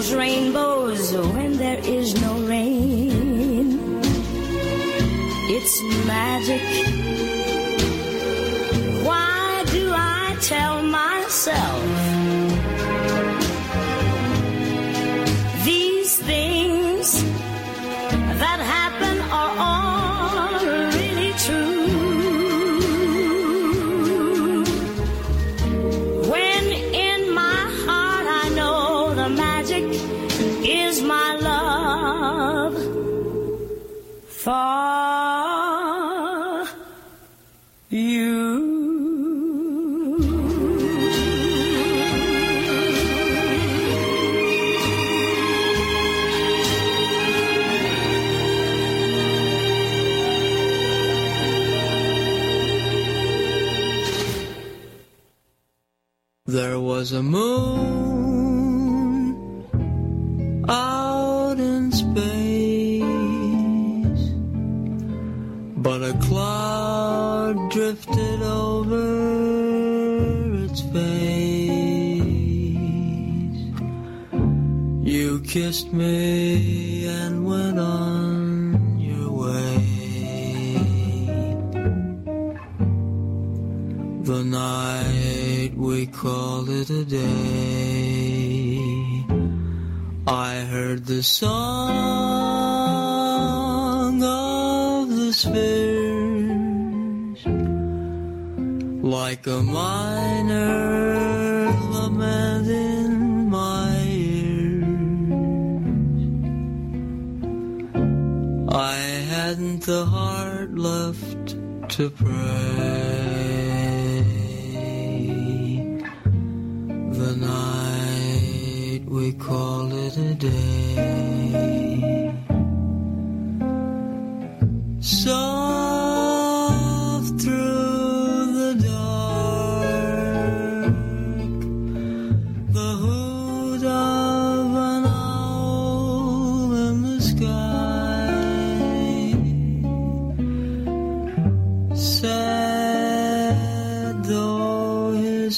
Rainbows when there is no rain. It's magic. Why do I tell myself these things that happen are all really true? When in my heart I know the magic is my love for you. There was a moon out in space, but a cloud drifted over its face. You kissed me and went on your way. The night we called it a day. I heard the song of the spheres, like a minor lament in my ears. I hadn't the heart left to pray. The night we called it a day. Soft through the dark, the hoot of an owl in the sky. Sad though his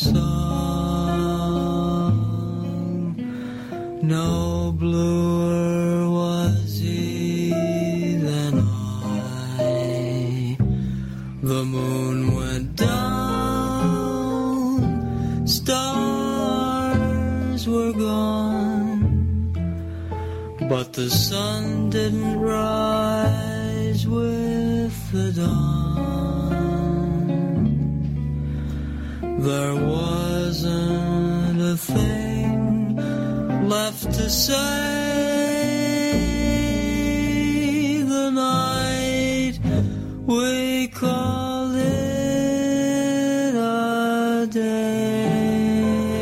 song, no bluer was he than I. The moon went down, stars were gone, but the sun didn't rise with the dawn. There wasn't a thing left to say. The night we called it a day.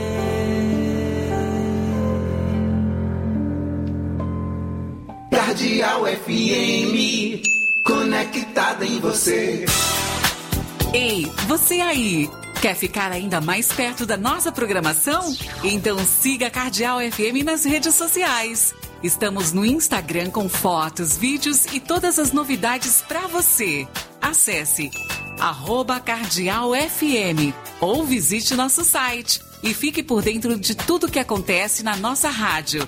Cardeal FM, conectada em você. Ei, você aí! Quer ficar ainda mais perto da nossa programação? Então siga a Cardeal FM nas redes sociais. Estamos no Instagram com fotos, vídeos e todas as novidades para você. Acesse @CardealFM ou visite nosso site e fique por dentro de tudo que acontece na nossa rádio.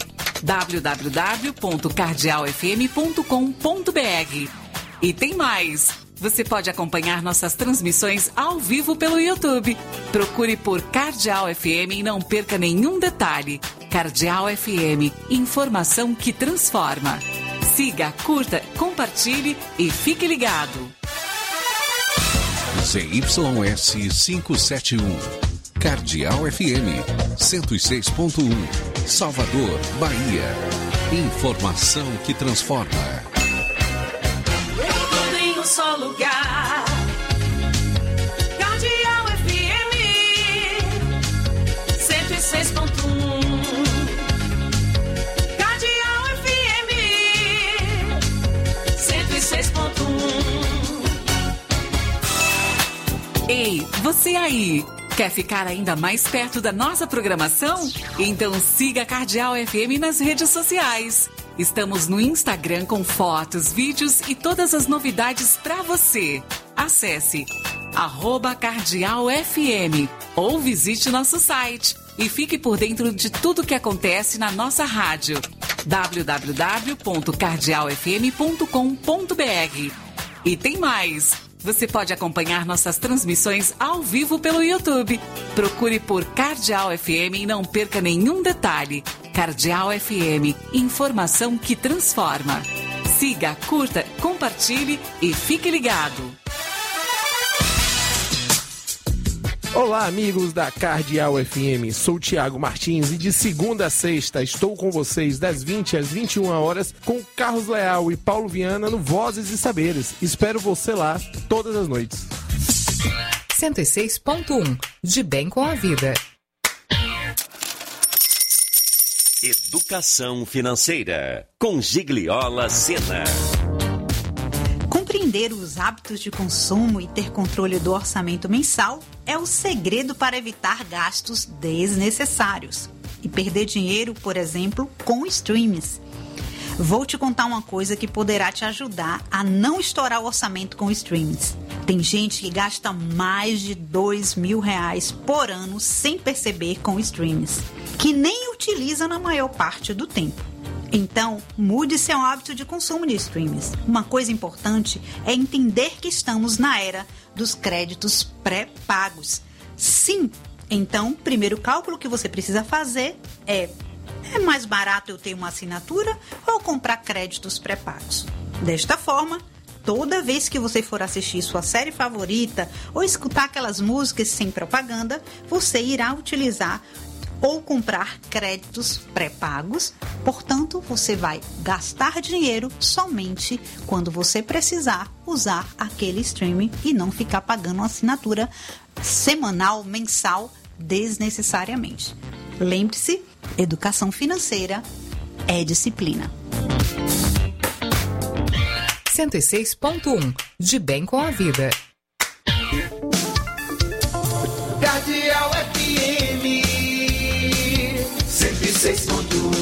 www.cardealfm.com.br. E tem mais! Você pode acompanhar nossas transmissões ao vivo pelo YouTube. Procure por Cardeal FM e não perca nenhum detalhe. Cardeal FM, informação que transforma. Siga, curta, compartilhe e fique ligado. ZYS 571, Cardeal FM 106.1, Salvador, Bahia. Informação que transforma. Só lugar, Cardeal FM 106.1, Cardeal FM 106.1. Ei, você aí! Quer ficar ainda mais perto da nossa programação? Então siga a Cardeal FM nas redes sociais. Estamos no Instagram com fotos, vídeos e todas as novidades para você. Acesse @CardealFM ou visite nosso site e fique por dentro de tudo que acontece na nossa rádio. www.cardialfm.com.br. E tem mais! Você pode acompanhar nossas transmissões ao vivo pelo YouTube. Procure por Cardeal FM e não perca nenhum detalhe. Cardeal FM, informação que transforma. Siga, curta, compartilhe e fique ligado. Olá, amigos da Cardeal FM. Sou Tiago Martins e de segunda a sexta estou com vocês das 20 às 21 horas com Carlos Leal e Paulo Viana no Vozes e Saberes. Espero você lá todas as noites. 106.1 De bem com a vida. Educação financeira com Gigliola Sena. Compreender os hábitos de consumo e ter controle do orçamento mensal é o segredo para evitar gastos desnecessários e perder dinheiro, por exemplo, com streams. Vou te contar uma coisa que poderá te ajudar a não estourar o orçamento com streams. Tem gente que gasta mais de R$2.000 por ano sem perceber com streams, que nem utiliza na maior parte do tempo. Então, mude seu hábito de consumo de streams. Uma coisa importante é entender que estamos na era dos créditos pré-pagos. Sim, então, o primeiro cálculo que você precisa fazer é mais barato eu ter uma assinatura ou comprar créditos pré-pagos? Desta forma, toda vez que você for assistir sua série favorita ou escutar aquelas músicas sem propaganda, você irá utilizar ou comprar créditos pré-pagos. Portanto, você vai gastar dinheiro somente quando você precisar usar aquele streaming e não ficar pagando uma assinatura semanal, mensal, desnecessariamente. Lembre-se, educação financeira é disciplina. 106.1 De bem com a vida. Cardeal FM 106.1.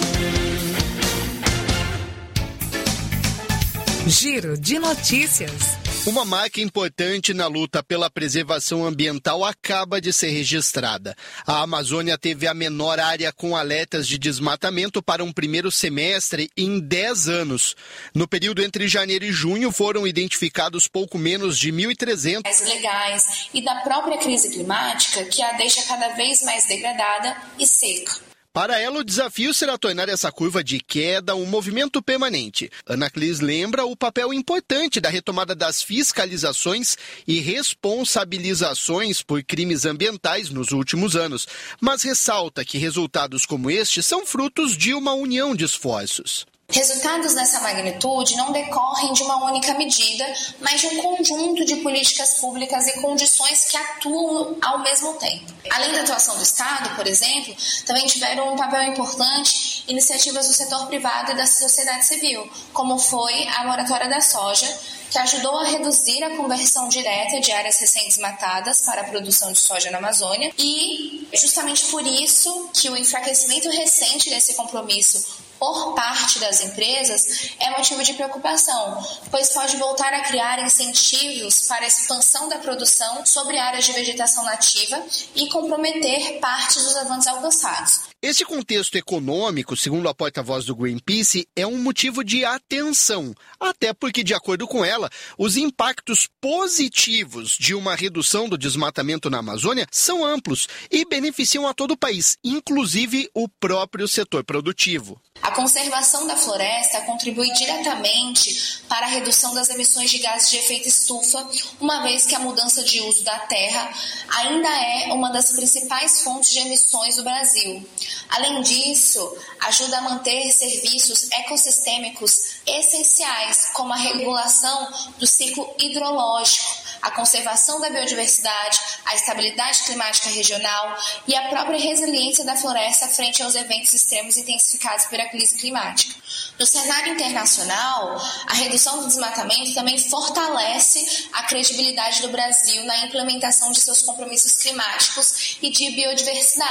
Giro de notícias. Uma marca importante na luta pela preservação ambiental acaba de ser registrada. A Amazônia teve a menor área com alertas de desmatamento para um primeiro semestre em 10 anos. No período entre janeiro e junho foram identificados pouco menos de 1.300 legais e da própria crise climática que a deixa cada vez mais degradada e seca. Para ela, o desafio será tornar essa curva de queda um movimento permanente. Ana Clis lembra o papel importante da retomada das fiscalizações e responsabilizações por crimes ambientais nos últimos anos, mas ressalta que resultados como este são frutos de uma união de esforços. Resultados dessa magnitude não decorrem de uma única medida, mas de um conjunto de políticas públicas e condições que atuam ao mesmo tempo. Além da atuação do Estado, por exemplo, também tiveram um papel importante iniciativas do setor privado e da sociedade civil, como foi a moratória da soja, que ajudou a reduzir a conversão direta de áreas recém-desmatadas para a produção de soja na Amazônia, e justamente por isso que o enfraquecimento recente desse compromisso por parte das empresas é motivo de preocupação, pois pode voltar a criar incentivos para a expansão da produção sobre áreas de vegetação nativa e comprometer parte dos avanços alcançados. Esse contexto econômico, segundo a porta-voz do Greenpeace, é um motivo de atenção, até porque, de acordo com ela, os impactos positivos de uma redução do desmatamento na Amazônia são amplos e beneficiam a todo o país, inclusive o próprio setor produtivo. A conservação da floresta contribui diretamente para a redução das emissões de gases de efeito estufa, uma vez que a mudança de uso da terra ainda é uma das principais fontes de emissões do Brasil. Além disso, ajuda a manter serviços ecossistêmicos essenciais, como a regulação do ciclo hidrológico, a conservação da biodiversidade, a estabilidade climática regional e a própria resiliência da floresta frente aos eventos extremos intensificados pela crise climática. No cenário internacional, a redução do desmatamento também fortalece a credibilidade do Brasil na implementação de seus compromissos climáticos e de biodiversidade,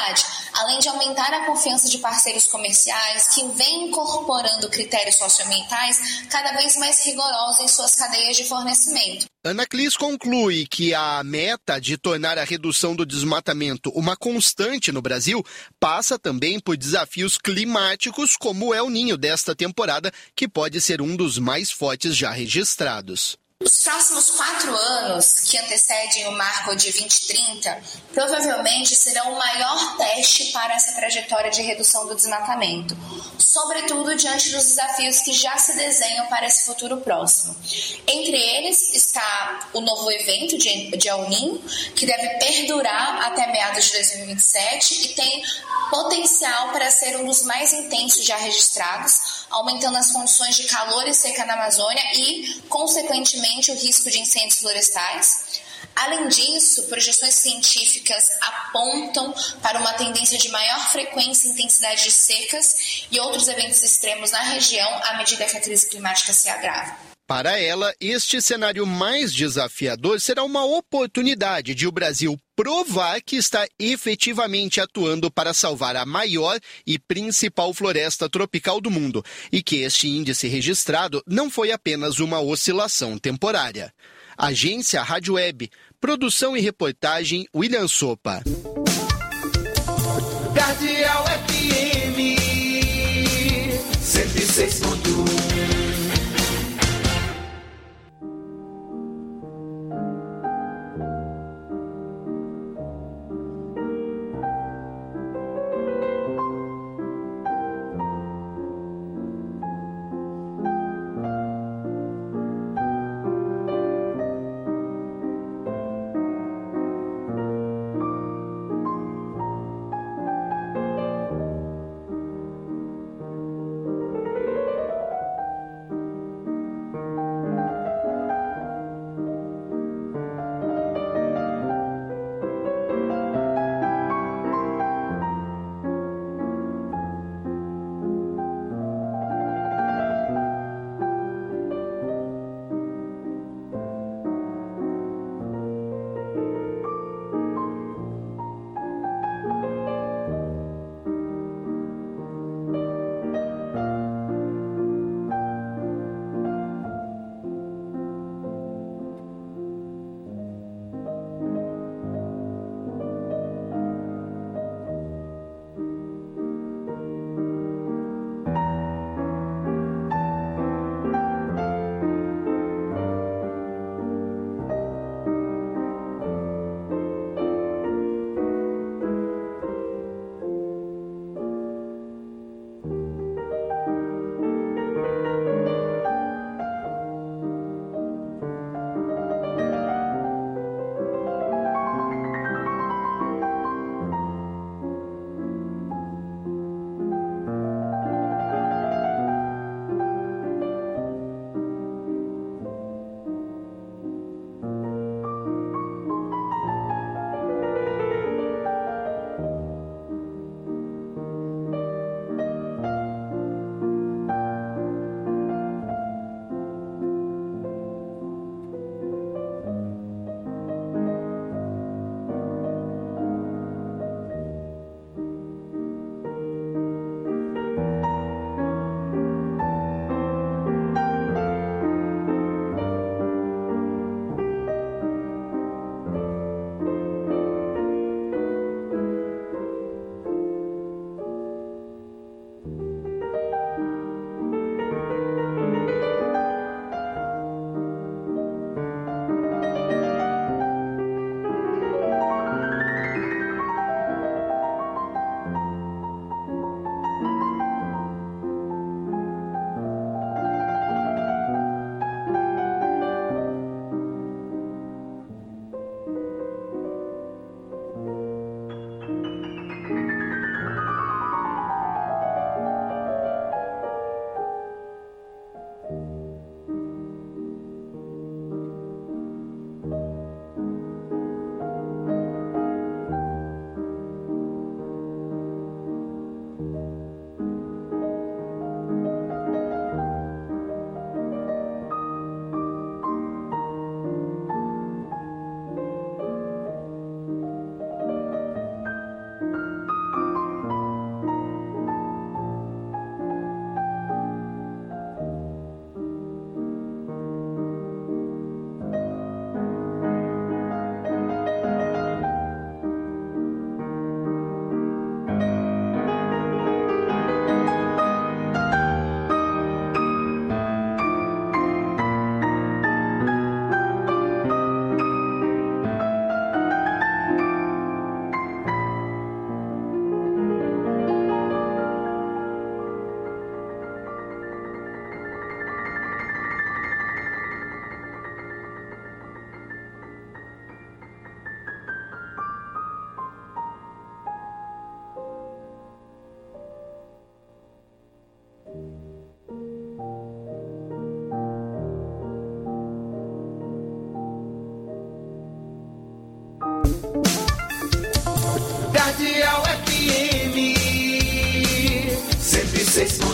além de aumentar a confiança de parceiros comerciais que vêm incorporando critérios socioambientais cada vez mais rigorosos em suas cadeias de fornecimento. Anaclis conclui que a meta de tornar a redução do desmatamento uma constante no Brasil passa também por desafios climáticos como o El Niño desta temporada, que pode ser um dos mais fortes já registrados. Os próximos 4 anos, que antecedem o marco de 2030, provavelmente serão o maior teste para essa trajetória de redução do desmatamento, sobretudo diante dos desafios que já se desenham para esse futuro próximo. Entre eles está o novo evento de El Niño, que deve perdurar até meados de 2027 e tem potencial para ser um dos mais intensos já registrados, aumentando as condições de calor e seca na Amazônia e, consequentemente, o risco de incêndios florestais. Além disso, projeções científicas apontam para uma tendência de maior frequência e intensidade de secas e outros eventos extremos na região à medida que a crise climática se agrava. Para ela, este cenário mais desafiador será uma oportunidade de o Brasil provar que está efetivamente atuando para salvar a maior e principal floresta tropical do mundo e que este índice registrado não foi apenas uma oscilação temporária. Agência Rádio Web, produção e reportagem William Sopa. Cardeal FM 106.1. 106.1.